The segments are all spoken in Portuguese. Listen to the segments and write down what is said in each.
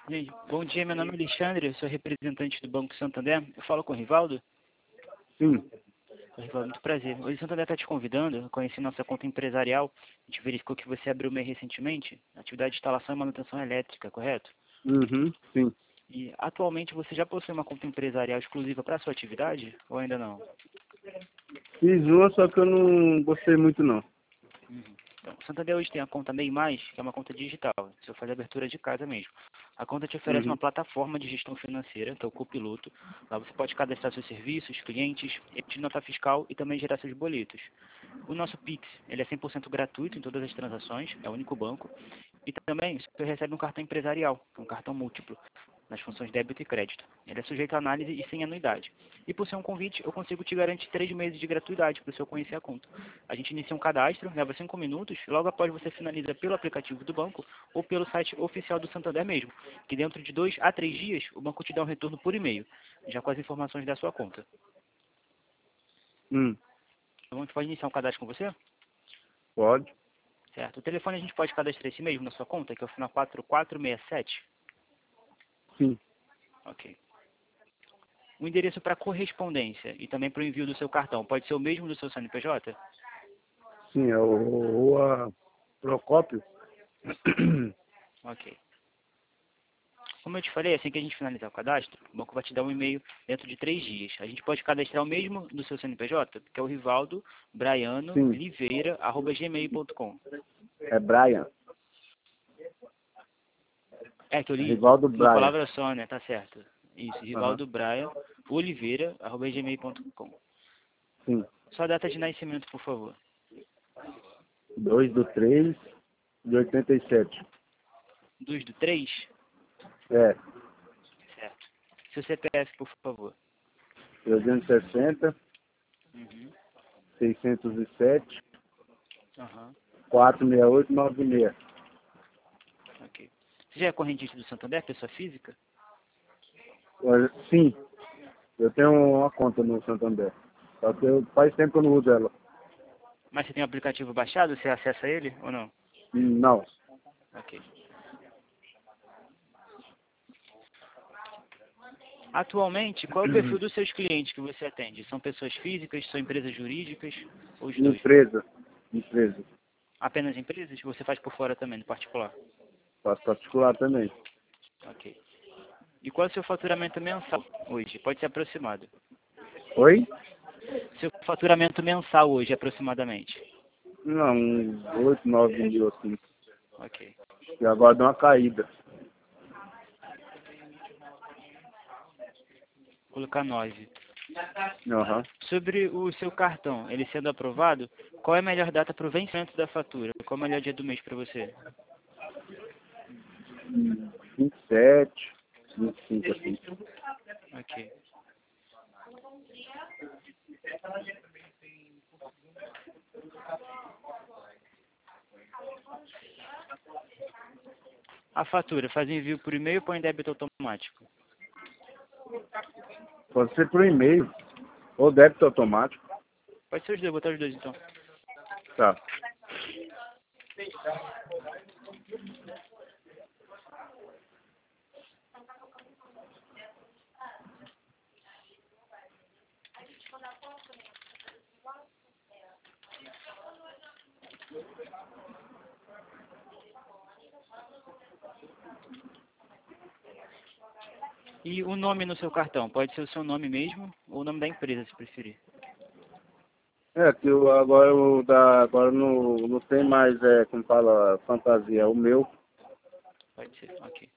Gente, bom dia, meu nome é Alexandre, eu sou representante do Banco Santander. Eu falo com o Rivaldo? Sim, Rivaldo, muito prazer. Hoje o Santander está te convidando, eu conheci nossa conta empresarial, a gente verificou que você abriu MEI recentemente, atividade de instalação e manutenção elétrica, correto? sim. E atualmente você já possui uma conta empresarial exclusiva para a sua atividade ou ainda não? Fiz uma, só que eu não gostei muito não. Então, o Santander hoje tem a conta MEI+, que é uma conta digital, você faz abertura de casa mesmo. A conta te oferece uma Uhum. plataforma de gestão financeira, que é o Copiloto. Lá você pode cadastrar seus serviços, clientes, emitir nota fiscal e também gerar seus boletos. O nosso Pix, ele é 100% gratuito em todas as transações, é o único banco. E também você recebe um cartão empresarial, um cartão múltiplo, nas funções débito e crédito. Ele é sujeito à análise e sem anuidade. E por ser um convite, eu consigo te garantir 3 meses de gratuidade para o seu conhecer a conta. A gente inicia um cadastro, leva 5 minutos, logo após você finaliza pelo aplicativo do banco ou pelo site oficial do Santander mesmo, que dentro de 2 a 3 dias o banco te dá um retorno por e-mail, já com as informações da sua conta. Hum. Então a gente pode iniciar um cadastro com você? Pode? Certo. O telefone a gente pode cadastrar esse mesmo na sua conta, que é o final 4467. Sim. Ok. O endereço para correspondência e também para o envio do seu cartão pode ser o mesmo do seu CNPJ? Sim, é o Rua Procópio. Ok. Como eu te falei, assim que a gente finalizar o cadastro, o banco vai te dar um e-mail dentro de 3 dias. A gente pode cadastrar o mesmo do seu CNPJ, que é o Rivaldo Braiano Sim, Liveira, @gmail.com. é Brian. É que eu É li Rivaldo uma Brian. palavra só, né? Tá certo. Isso, Aham. Rivaldo Braia Oliveira, @gmail.com. Sim. Sua data de nascimento, por favor. 2/3/87. 2/3? É. Certo. Seu CPF, por favor. 360, Uhum. 607, Aham. 46896. Ok. Você já é correntista do Santander, pessoa física? Sim, eu tenho uma conta no Santander. Só que faz tempo que eu não uso ela. Mas você tem o aplicativo baixado? Você acessa ele ou não? Não. Ok. Atualmente, qual é o perfil dos seus clientes que você atende? São pessoas físicas, são empresas jurídicas ou os dois? Empresa. Empresa. Apenas empresas? Você faz por fora também, no particular? Faço particular também. Ok. E qual é o seu faturamento mensal hoje? Pode ser aproximado. Oi? Seu faturamento mensal hoje, aproximadamente? Não, uns 8, 9 mil assim. Ok. E agora deu uma caída. Vou colocar 9. Aham. Sobre o seu cartão, ele sendo aprovado, qual é a melhor data para o vencimento da fatura? Qual é o melhor dia do mês para você? 27, 25 assim. Ok. A fatura faz envio por e-mail ou por débito automático? Pode ser por e-mail ou débito automático. Pode ser os dois, botar os dois então. Tá. E o nome no seu cartão, pode ser o seu nome mesmo ou o nome da empresa, se preferir. É, que agora não tem mais, como fala, fantasia, é o meu. Pode ser, ok.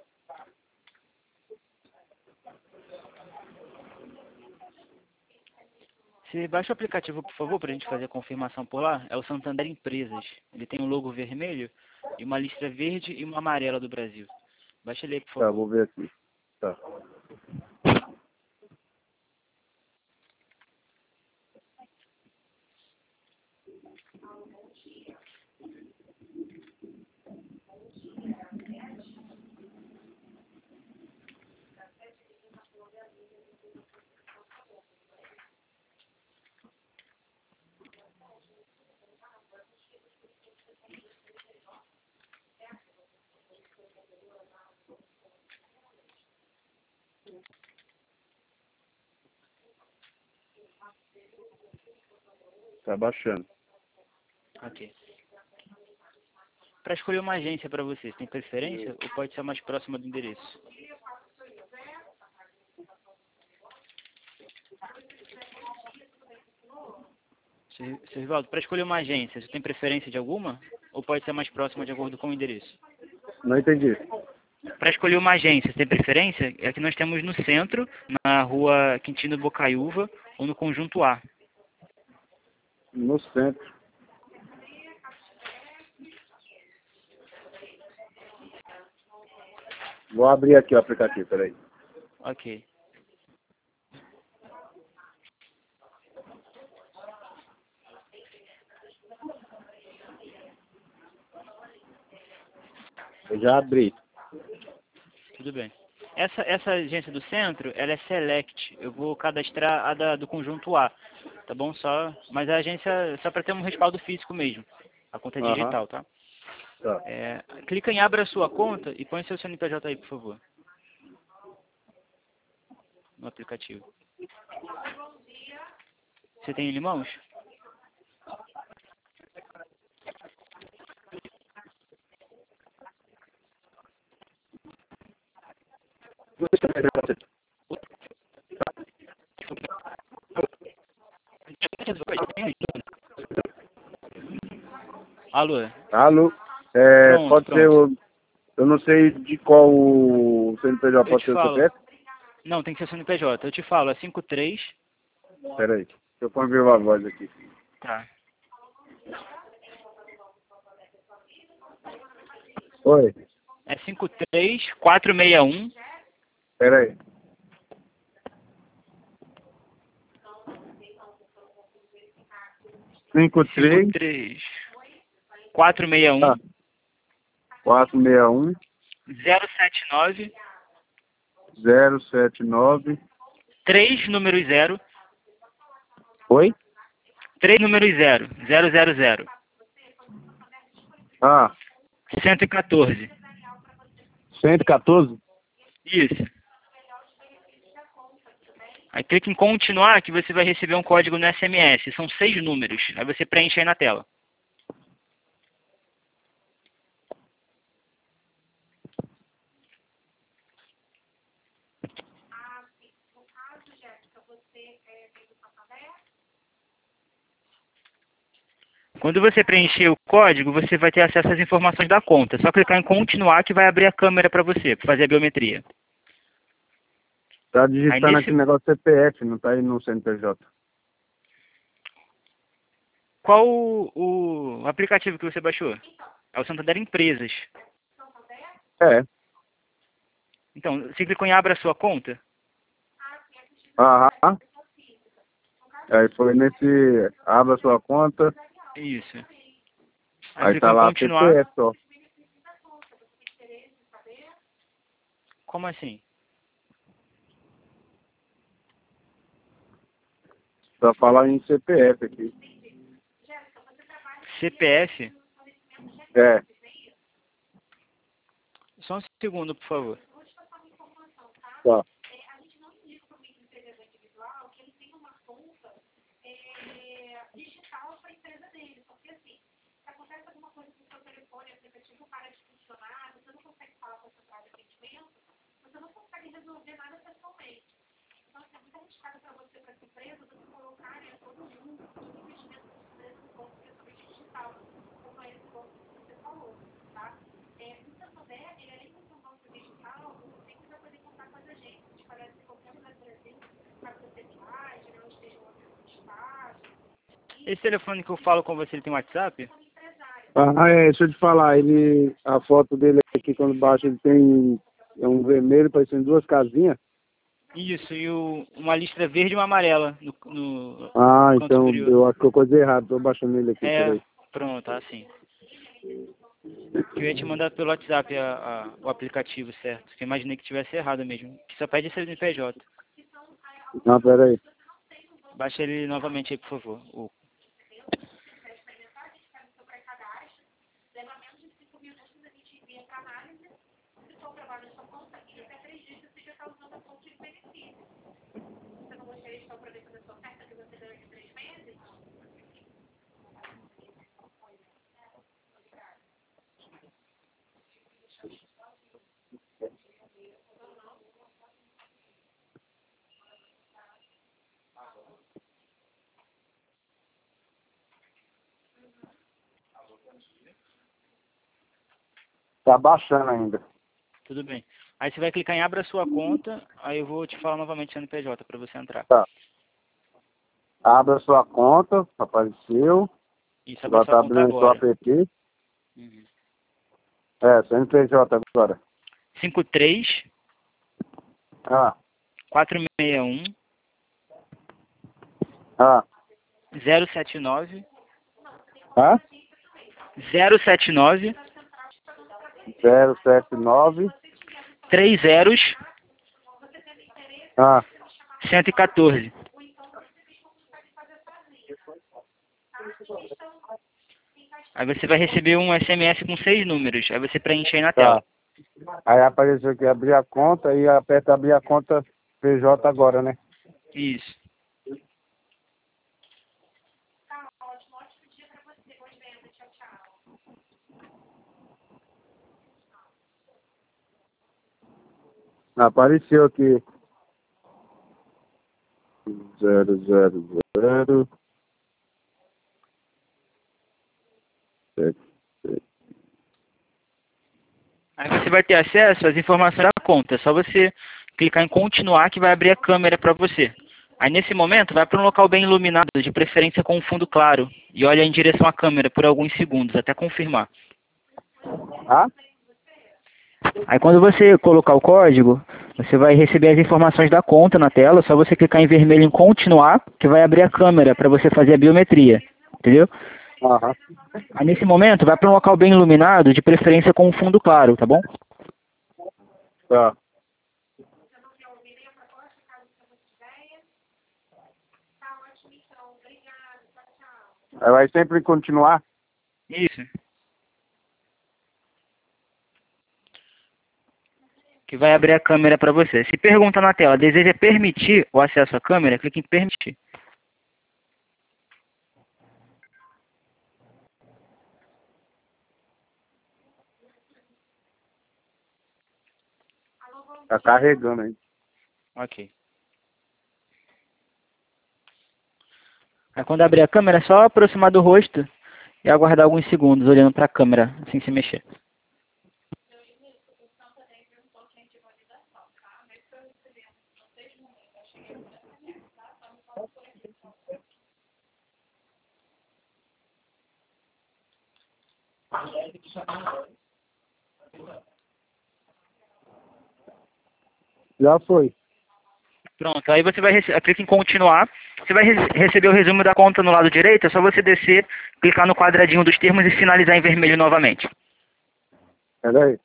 Você baixa o aplicativo, por favor, para a gente fazer a confirmação por lá. É o Santander Empresas. Ele tem um logo vermelho e uma listra verde e uma amarela do Brasil. Baixa ele aí, por Tá, favor. vou ver aqui. Tá. Tá baixando. Ok. Para escolher uma agência para você, tem preferência ou pode ser a mais próxima do endereço? Seu Rivaldo, para escolher uma agência, você tem preferência de alguma? Ou pode ser a mais próxima de acordo com o endereço? Não entendi. Para escolher uma agência, você tem preferência? É que nós temos no centro, na rua Quintino Bocaiúva, ou no Conjunto A. No centro. Vou abrir aqui o aplicativo, peraí. Ok. Eu já abri. Tudo bem. Essa agência do centro, ela é Select. Eu vou cadastrar a do Conjunto A, tá bom? Mas a agência só para ter um respaldo físico mesmo. A conta é Aham. digital, tá? Tá. Clica em Abra sua conta e põe seu CNPJ aí, por favor. No aplicativo. Você tem ele em mãos? Alô? Alô? Pronto, Pode ser pronto. o... Eu não sei de qual o CNPJ Eu pode te ser o falo. CPF. Não, tem que ser CNPJ. Eu te falo, é 53. Peraí. Deixa eu pôr viva a voz aqui. Tá. Oi. É 53461. Peraí. 53 461 461 079 079. 3 números 0 Oi? 3 números 0 Ah, 114. 114? Isso. Aí clica em continuar que você vai receber um código no SMS. São 6 números. Aí você preenche aí na tela. Quando você preencher o código, você vai ter acesso às informações da conta. É só clicar em continuar que vai abrir a câmera para você, para fazer a biometria. Tá Aí digitando aqui o negócio CPF, não tá aí no CNPJ. Qual o aplicativo que você baixou? É o Santander Empresas. É. Então, você clicou em Abra sua conta? Aham. Aí foi nesse... Abra sua conta. Isso. Aí Aí clicou tá em lá continuar. CPF, ó. Como assim? Pra falar em CPF aqui. CPF? É. Só um segundo, por favor. Tá. Esse telefone que eu falo com você, ele tem WhatsApp? Deixa eu te falar, a foto dele aqui quando baixa ele tem um vermelho parecendo duas casinhas. Isso, e uma listra verde e uma amarela Ah, no canto então superior. eu acho que eu coisa errada, tô baixando ele aqui, peraí. Pronto, assim. Que eu ia te mandar pelo WhatsApp o aplicativo, certo? Que eu imaginei que tivesse errado mesmo. Que só pede CNPJ. Não, peraí. Baixa ele novamente aí, por favor. Tá baixando ainda. Tudo bem. Aí você vai clicar em abra sua conta, aí eu vou te falar novamente CNPJ para você entrar. Tá. Abra sua conta, apareceu. Isso, abra Agora sua tá conta abrindo seu agora. app. Uhum. CNPJ agora. 53 Ah, 461 ah, 079 ah, 079 079, 30 ah, 114. Aí você vai receber um SMS com 6 números. Aí você preenche aí na tá. tela. Aí apareceu aqui, abrir a conta e aperta abrir a conta PJ agora, né? Isso. Apareceu aqui 000. Aí você vai ter acesso às informações da conta. É só você clicar em continuar que vai abrir a câmera para você. Aí nesse momento vai para um local bem iluminado, de preferência com um fundo claro. E olha em direção à câmera por alguns segundos, até confirmar. Ah? Aí quando você colocar o código, você vai receber as informações da conta na tela. É só você clicar em vermelho em continuar, que vai abrir a câmera para você fazer a biometria. Entendeu? Aham. Aí nesse momento vai para um local bem iluminado, de preferência com um fundo claro, tá bom? Tá. Aí vai sempre continuar. Isso. Que vai abrir a câmera para você. Se pergunta na tela, deseja permitir o acesso à câmera, clique em permitir. Tá carregando aí. Ok. Aí quando abrir a câmera, é só aproximar do rosto e aguardar alguns segundos olhando para a câmera, sem se mexer. Já foi. Pronto, aí você vai clica em continuar. Você vai receber o resumo da conta no lado direito, é só você descer, clicar no quadradinho dos termos e finalizar em vermelho novamente. Pera aí.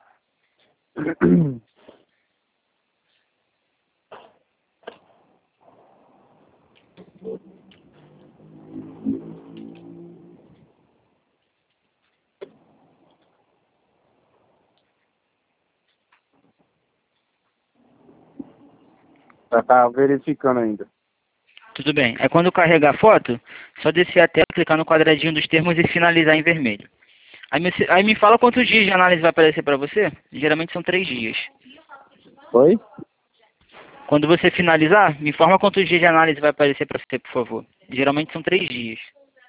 Tá verificando ainda. Tudo bem. Aí quando carregar a foto, só descer a tela, clicar no quadradinho dos termos e finalizar em vermelho. Aí me fala quantos dias de análise vai aparecer para você? Geralmente são 3 dias. Oi? Quando você finalizar, me informa quantos dias de análise vai aparecer para você, por favor. Geralmente são 3 dias.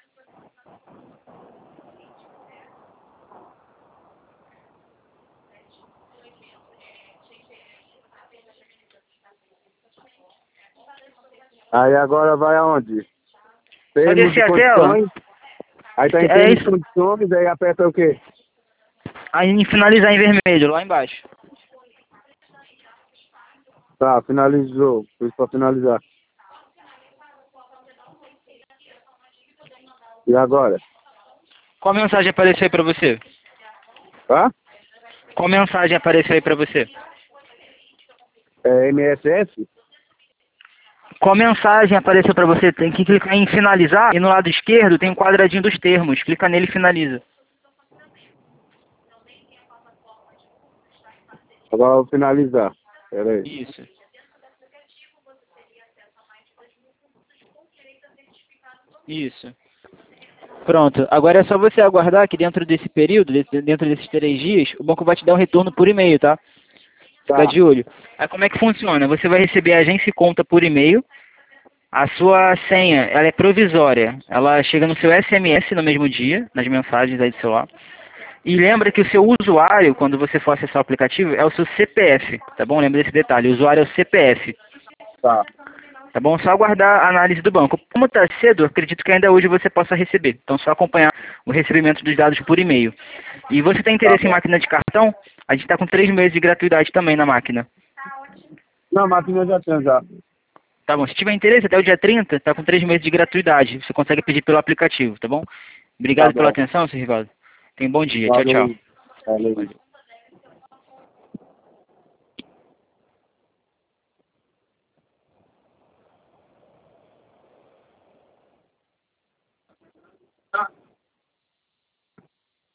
Aí agora vai aonde? Só Termos de descer a tela. condições. Aí tá em É termos de isso. condições, aí aperta o quê? Aí em finalizar em vermelho, lá embaixo. Tá, finalizou. Fiz pra finalizar. E agora? Qual mensagem apareceu aí para você? Tá? Qual mensagem apareceu aí para você? É MSS? Qual mensagem apareceu para você? Tem que clicar em finalizar e no lado esquerdo tem um quadradinho dos termos. Clica nele e finaliza. Agora eu vou finalizar. Pera aí. Isso. Isso. Pronto. Agora é só você aguardar que dentro desse período, dentro desses 3 dias, o banco vai te dar um retorno por e-mail, tá? Fica Tá. de olho. Aí como é que funciona? Você vai receber a agência e conta por e-mail. A sua senha, ela é provisória. Ela chega no seu SMS no mesmo dia, nas mensagens aí do celular. E lembra que o seu usuário, quando você for acessar o aplicativo, é o seu CPF, tá bom? Lembra desse detalhe, o usuário é o CPF. Tá. Tá bom? Só aguardar a análise do banco. Como está cedo, acredito que ainda hoje você possa receber. Então, só acompanhar o recebimento dos dados por e-mail. E você tem Tá interesse em bom. máquina de cartão? A gente está com 3 meses de gratuidade também na máquina. Não, a máquina já tinha já. Tá bom? Se tiver interesse, até o dia 30, está com 3 meses de gratuidade. Você consegue pedir pelo aplicativo, tá bom? Tá Obrigado pela bom. atenção, Sr. Rivaldo. Tenha um bom dia. Tchau, tchau. Valeu. Valeu. Valeu.